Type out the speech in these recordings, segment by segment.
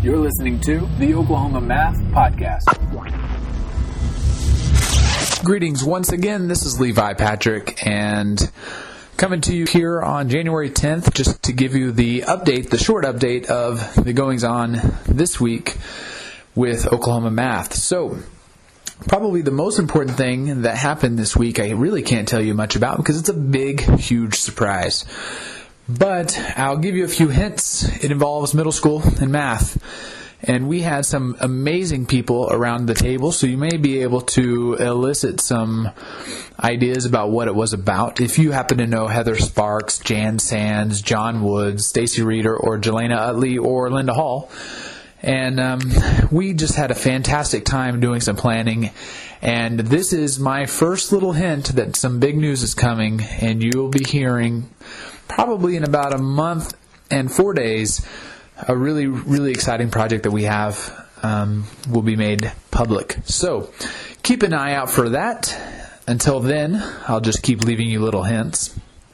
You're listening to the Oklahoma Math Podcast. Greetings once again. This is Levi Patrick, and coming to you here on January 10th, just to give you the update, the short update of the goings-on this week with Oklahoma Math. So, probably the most important thing that happened this week I really can't tell you much about because it's a big, huge surprise. But I'll give you a few hints. It involves middle school and math. And we had some amazing people around the table, so you may be able to elicit some ideas about what it was about. If you happen to know Heather Sparks, Jan Sands, John Woods, Stacy Reeder, or Jelena Utley, or Linda Hall. And we just had a fantastic time doing some planning. And this is my first little hint that some big news is coming, and you'll be hearing probably in about a month and 4 days, a really, really exciting project that we have will be made public. So keep an eye out for that. Until then, I'll just keep leaving you little hints.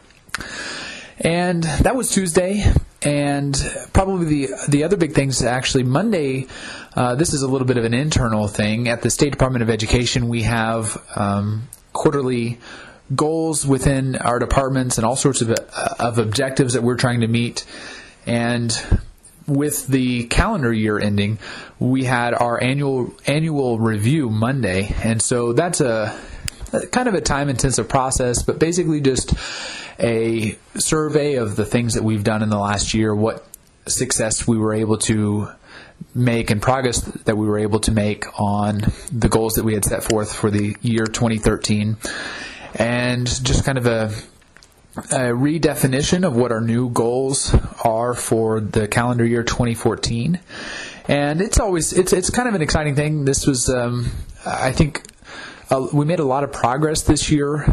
And that was Tuesday. And probably the other big things, actually, Monday, this is a little bit of an internal thing. At the State Department of Education, we have quarterly goals within our departments and all sorts of objectives that we're trying to meet. And with the calendar year ending, we had our annual review Monday. And so that's a kind of a time-intensive process, but basically just a survey of the things that we've done in the last year, what success we were able to make and progress that we were able to make on the goals that we had set forth for the year 2013. And just kind of a redefinition of what our new goals are for the calendar year 2014. And it's kind of an exciting thing. This was, I think, we made a lot of progress this year.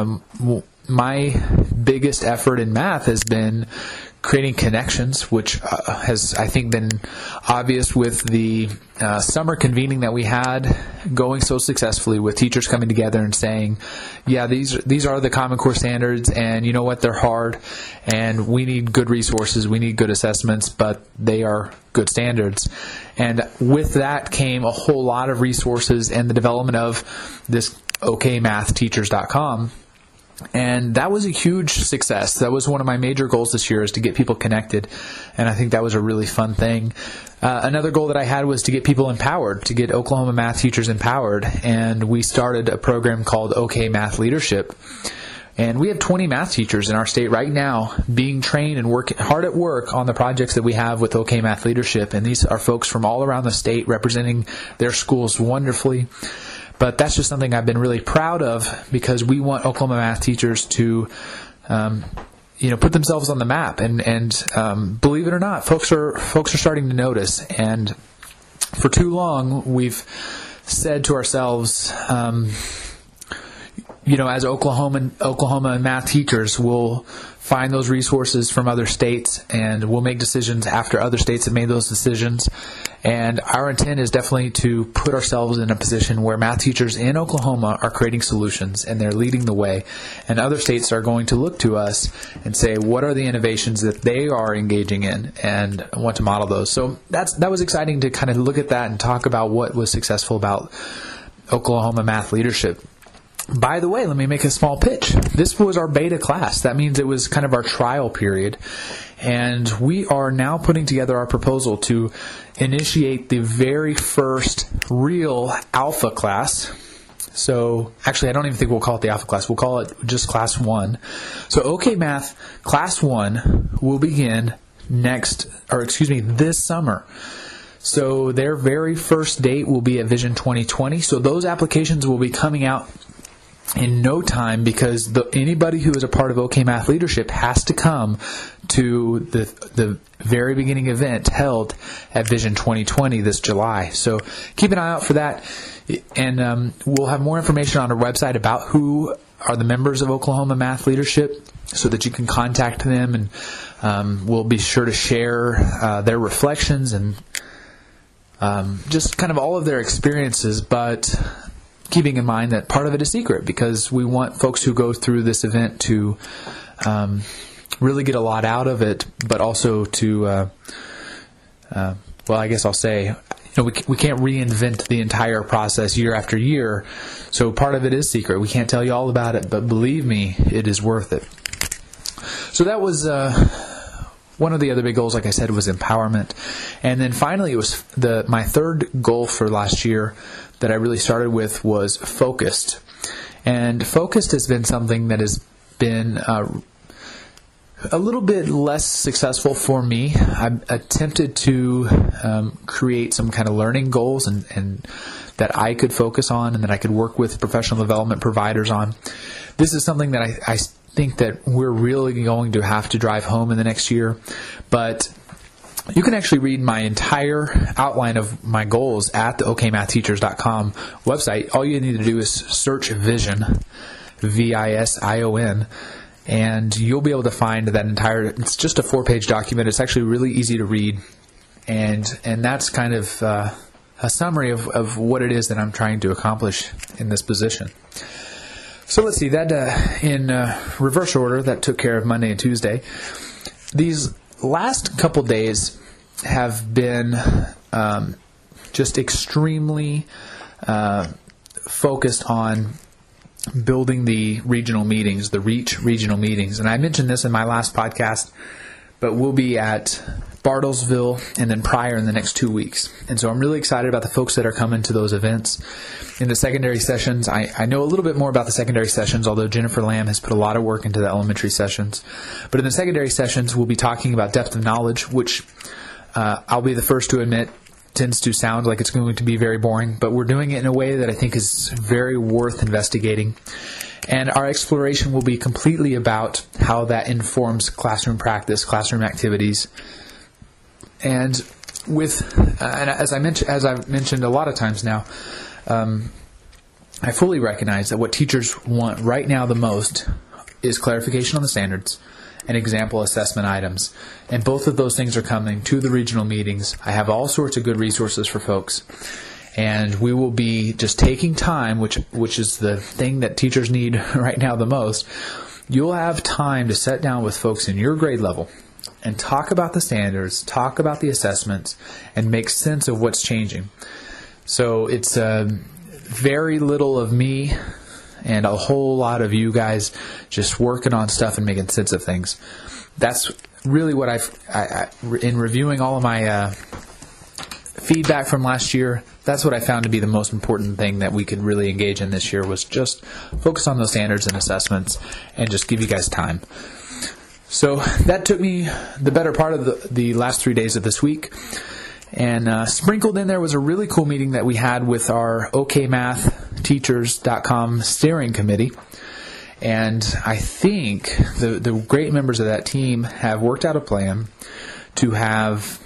My biggest effort in math has been creating connections, which has, I think, been obvious with the summer convening that we had going so successfully, with teachers coming together and saying, yeah, these are the Common Core standards, and you know what, they're hard, and we need good resources, we need good assessments, but they are good standards. And with that came a whole lot of resources and the development of this okmathteachers.com. And that was a huge success. That was one of my major goals this year, is to get people connected. And I think that was a really fun thing. Another goal that I had was to get people empowered, to get Oklahoma math teachers empowered. And we started a program called OK Math Leadership. And we have 20 math teachers in our state right now being trained and working hard at work on the projects that we have with OK Math Leadership. And these are folks from all around the state representing their schools wonderfully. But that's just something I've been really proud of, because we want Oklahoma math teachers to, put themselves on the map. And believe it or not, folks are starting to notice. And for too long, we've said to ourselves, as Oklahoma math teachers, we'll find those resources from other states, and we'll make decisions after other states have made those decisions. And our intent is definitely to put ourselves in a position where math teachers in Oklahoma are creating solutions, and they're leading the way. And other states are going to look to us and say, what are the innovations that they are engaging in, and want to model those. So that was exciting to kind of look at that and talk about what was successful about Oklahoma math leadership. By the way, let me make a small pitch. This was our beta class. That means it was kind of our trial period. And we are now putting together our proposal to initiate the very first real alpha class. So, actually, I don't even think we'll call it the alpha class. We'll call it just class 1. So, OK Math class 1 will begin this summer. So, their very first date will be at Vision 2020. So, those applications will be coming out in no time, because anybody who is a part of OK Math Leadership has to come to the very beginning event held at Vision 2020 this July. So keep an eye out for that, and we'll have more information on our website about who are the members of Oklahoma Math Leadership, so that you can contact them, and we'll be sure to share their reflections and just kind of all of their experiences, but keeping in mind that part of it is secret, because we want folks who go through this event to really get a lot out of it, but also to well, I guess I'll say, we can't reinvent the entire process year after year. So part of it is secret. We can't tell you all about it, but believe me, it is worth it. So that was one of the other big goals, like I said, was empowerment. And then finally, it was my third goal for last year that I really started with was focused. And focused has been something that has been a little bit less successful for me. I attempted to create some kind of learning goals and that I could focus on and that I could work with professional development providers on. This is something that I think that we're really going to have to drive home in the next year. But you can actually read my entire outline of my goals at the okmathteachers.com website. All you need to do is search Vision, VISION, and you'll be able to find that entire, it's just a 4-page document. It's actually really easy to read. And that's kind of a summary of what it is that I'm trying to accomplish in this position. So let's see, that in reverse order, that took care of Monday and Tuesday. These last couple days have been just extremely focused on building the regional meetings, the REACH regional meetings. And I mentioned this in my last podcast, but we'll be at Bartlesville and then Pryor in the next 2 weeks. And so I'm really excited about the folks that are coming to those events. In the secondary sessions, I know a little bit more about the secondary sessions, although Jennifer Lamb has put a lot of work into the elementary sessions. But in the secondary sessions, we'll be talking about depth of knowledge, which I'll be the first to admit tends to sound like it's going to be very boring, but we're doing it in a way that I think is very worth investigating. And our exploration will be completely about how that informs classroom practice, classroom activities. And and as I've mentioned a lot of times now, I fully recognize that what teachers want right now the most is clarification on the standards and example assessment items. And both of those things are coming to the regional meetings. I have all sorts of good resources for folks. And we will be just taking time, which is the thing that teachers need right now the most. You'll have time to sit down with folks in your grade level and talk about the standards, talk about the assessments, and make sense of what's changing. So it's very little of me and a whole lot of you guys just working on stuff and making sense of things. That's really what in reviewing all of my feedback from last year, that's what I found to be the most important thing that we could really engage in this year, was just focus on those standards and assessments and just give you guys time. So that took me the better part of the last 3 days of this week. And sprinkled in there was a really cool meeting that we had with our okmathteachers.com steering committee. And I think the great members of that team have worked out a plan to have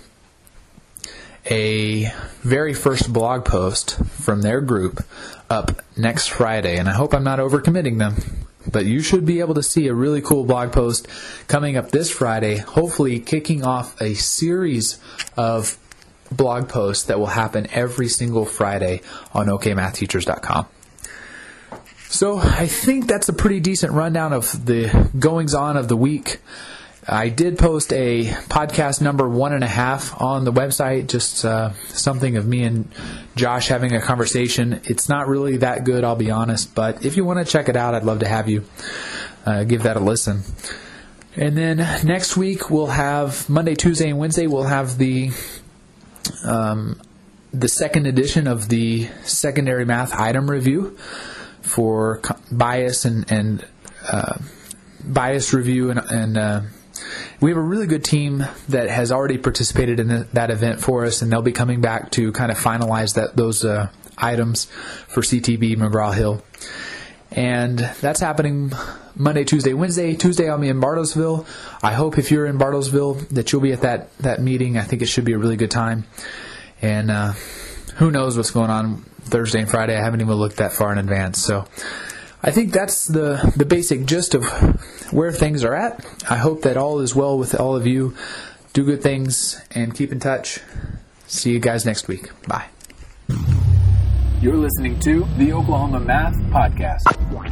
a very first blog post from their group up next Friday. And I hope I'm not overcommitting them, but you should be able to see a really cool blog post coming up this Friday, hopefully kicking off a series of blog posts that will happen every single Friday on okmathteachers.com. So I think that's a pretty decent rundown of the goings-on of the week. I did post a podcast number 1.5 on the website, just something of me and Josh having a conversation. It's not really that good, I'll be honest, but if you want to check it out, I'd love to have you give that a listen. And then next week we'll have Monday, Tuesday, and Wednesday we'll have the second edition of the secondary math item review for bias and bias review and we have a really good team that has already participated in that event for us, and they'll be coming back to kind of finalize those items for CTB McGraw-Hill. And that's happening Monday, Tuesday, Wednesday. Tuesday I'll be in Bartlesville. I hope if you're in Bartlesville that you'll be at that meeting. I think it should be a really good time. And who knows what's going on Thursday and Friday. I haven't even looked that far in advance. So I think that's the basic gist of where things are at. I hope that all is well with all of you. Do good things and keep in touch. See you guys next week. Bye. You're listening to the Oklahoma Math Podcast.